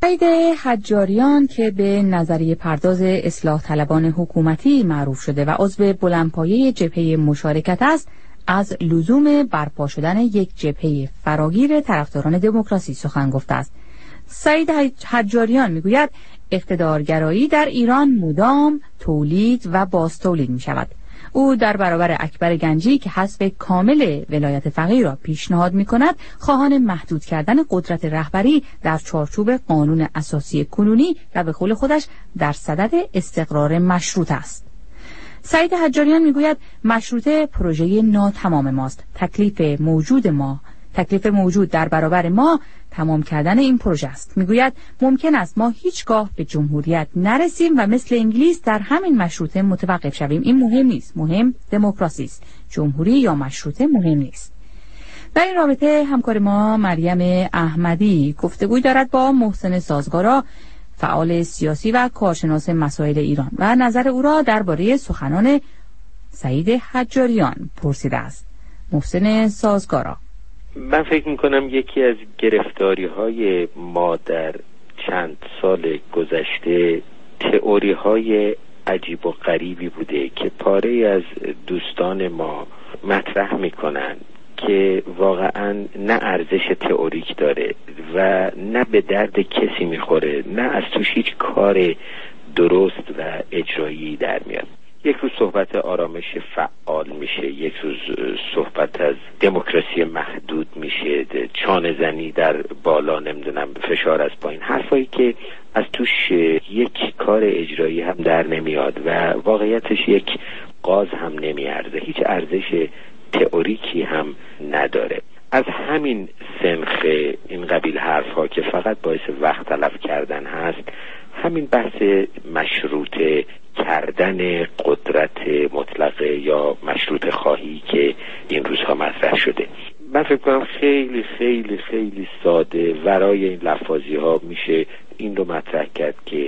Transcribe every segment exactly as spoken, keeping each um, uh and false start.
سعید حجاریان که به نظریه پرداز اصلاح طلبان حکومتی معروف شده و عضو بلندپایه جبهه مشارکت است، از لزوم برپا شدن یک جبهه فراگیر طرفداران دموکراسی سخن گفته است. سعید حجاریان میگوید اقتدارگرایی در ایران مدام تولید و بازتولید می شود. او در برابر اکبر گنجی که حذف کامل ولایت فقیه را پیشنهاد می کند، خواهان محدود کردن قدرت رهبری در چارچوب قانون اساسی کنونی و به قول خودش در صدد استقرار مشروط است. سعید حجاریان می گوید مشروطه پروژه ناتمام ماست. تکلیف موجود ما تکلیف موجود در برابر ما تمام کردن این پروژه است. میگوید ممکن است ما هیچگاه به جمهوریت نرسیم و مثل انگلیس در همین مشروطه متوقف شویم. این مهم نیست، مهم دموکراسی است. جمهوری یا مشروطه مهم نیست. در این رابطه همکار ما مریم احمدی گفتگوی دارد با محسن سازگارا، فعال سیاسی و کارشناس مسائل ایران، و نظر او را درباره سخنان سعید حجاریان پرسیده است. محسن سازگارا: من فکر میکنم یکی از گرفتاری های ما در چند سال گذشته تئوری های عجیب و غریبی بوده که پاره از دوستان ما مطرح میکنن که واقعا نه ارزش تئوریک داره و نه به درد کسی میخوره، نه از توش هیچ کار درست و اجرایی در میاد. یک روز صحبت آرامش فعال میشه، یک روز صحبت از دموکراسی محدود میشه، چانه زنی در بالا، نمیدونم فشار از پایین، حرفایی که از توش یک کار اجرایی هم در نمیاد و واقعیتش یک غاز هم نمیارزه، هیچ ارزش تئوریکی هم نداره. از همین سنخ این قبیل حرفها که فقط باعث وقت تلف کردن هست، همین بحث مشروطه کردن قدرت مطلقه یا مشروط خواهی که این روزها مطرح شده، من فکر کنم خیلی خیلی خیلی ساده ورای این لفاظی ها میشه این رو مطرح کرد که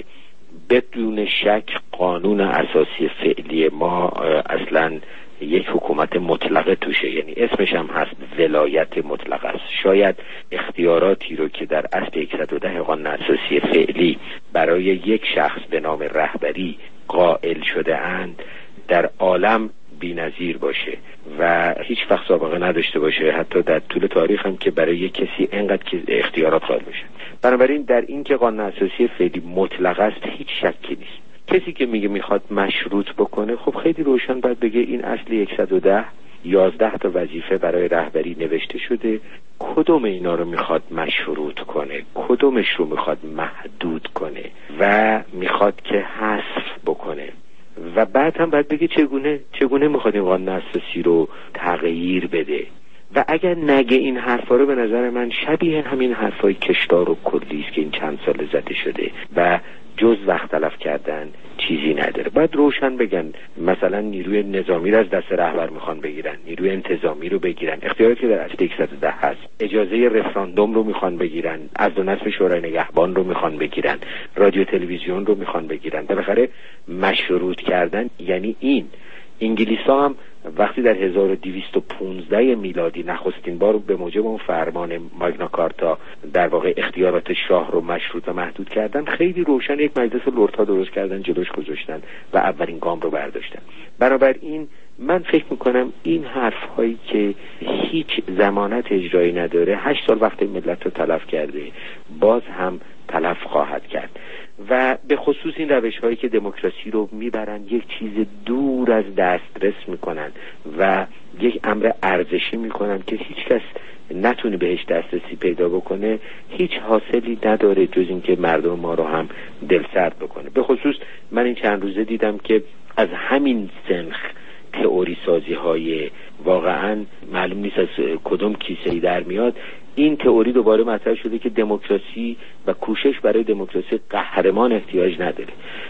بدون شک قانون اساسی فعلی ما اصلا یک حکومت مطلقه توشه، یعنی اسمش هم هست ولایت مطلقه است. شاید اختیاراتی رو که در اصل صد و ده قانون اساسی فعلی برای یک شخص به نام رهبری قائل شده اند در عالم بی‌نظیر باشه و هیچ وقت سابقه نداشته باشه، حتی در طول تاریخ هم که برای یک کسی اینقدر که اختیارات قائل بشه. بنابراین در این که قانون اساسی فعلی مطلق است هیچ شکی نیست. کسی که میگه میخواد مشروط بکنه، خب خیلی روشن باید بگه این اصل صد و ده یازده تا وظیفه برای رهبری نوشته شده، کدوم اینا رو میخواد مشروط کنه، کدومش رو میخواد محدود کنه و میخواد که حذف بکنه، و بعد هم باید بگه چگونه چگونه میخواد این قانون اساسی رو تغییر بده. و اگر نگه این حرفا رو، به نظر من شبیه همین حرفای کشدار و کلی است که این چند سال زده شده و جز وقت تلف کردن چیزی نداره. باید روشن بگن مثلا نیروی نظامی رو از دست رهبر میخوان بگیرن، نیروی انتظامی رو بگیرن، اختیاراتی که در اصل صد و ده هست، اجازه رفراندوم رو میخوان بگیرن، عضو نصب شورای نگهبان رو میخوان بگیرن، رادیو تلویزیون رو میخوان بگیرن. بالاخره مشروط کردن یعنی این. انگلیس‌ها هم وقتی در هزار و دویست و پانزده میلادی نخستین بار به موجب اون فرمان ماگنا کارتا در واقع اختیارات شاه رو مشروط و محدود کردن، خیلی روشن یک مجلس لردها درست کردن، جلوش گذاشتن و اولین گام رو برداشتن. بنابراین من فکر میکنم این حرف هایی که هیچ ضمانت اجرایی نداره هشت سال وقت ملت رو تلف کرده، باز هم تلف خواهد کرد. و به خصوص این روش هایی که دموکراسی رو میبرن یک چیز دور از دسترس میکنن و یک امر ارزشی میکنن که هیچ کس نتونه بهش دسترسی پیدا بکنه، هیچ حاصلی نداره جز این که مردم ما رو هم دلسرد بکنه. به خصوص من این چند روزه دیدم که از همین سنخ تئوری سازی های واقعا معلوم نیست از کدوم کیسه‌ای در میاد، این تئوری دوباره مطرح شده که دموکراسی و کوشش برای دموکراسی قهرمان احتیاج نداره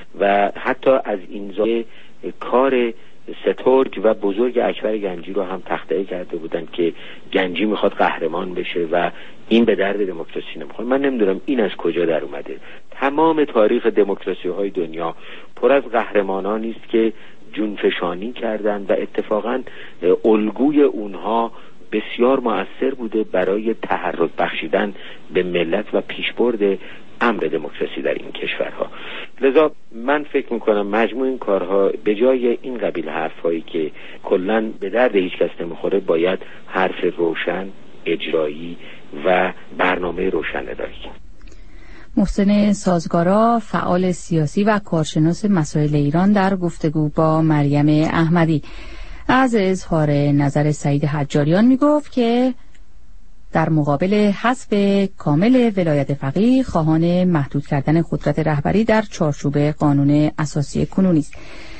و حتی از این زاویه کار سترگ و بزرگ اکبر گنجی رو هم تخطئه کرده بودن که گنجی میخواد قهرمان بشه و این به درد دموکراسی نمیخوره. من نمیدونم این از کجا در اومده. تمام تاریخ دموکراسی های دنیا پر از قهرمانانی است که جونفشانی کردن و اتفاقا الگوی اونها بسیار مؤثر بوده برای تحرک بخشیدن به ملت و پیشبرد امر دموکراسی در این کشورها. لذا من فکر میکنم مجموع این کارها به جای این قبیل حرفهایی که کلاً به درد هیچ کس نمیخوره، باید حرف روشن، اجرایی و برنامه روشن ارائه کرد. محسن سازگارا، فعال سیاسی و کارشناس مسائل ایران، در گفتگو با مریم احمدی. از اظهار نظر سعید حجاریان می گفت که در مقابل حذف کامل ولایت فقیه، خواهان محدود کردن قدرت رهبری در چارچوب قانون اساسی کنونی است.